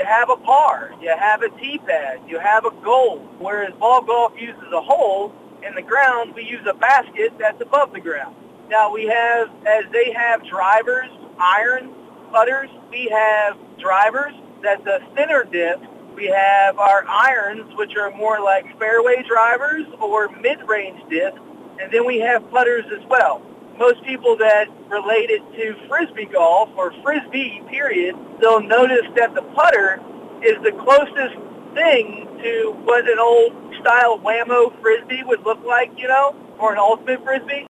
have a par, you have a tee pad, you have a goal. Whereas ball golf uses a hole in the ground, we use a basket that's above the ground. Now we have, as they have drivers, irons, putters, we have drivers that's a thinner disc. We have our irons, which are more like fairway drivers or mid-range discs, and then we have putters as well. Most people that relate it to Frisbee golf or Frisbee, period, they'll notice that the putter is the closest thing to what an old style Wham-O Frisbee would look like, or an ultimate Frisbee.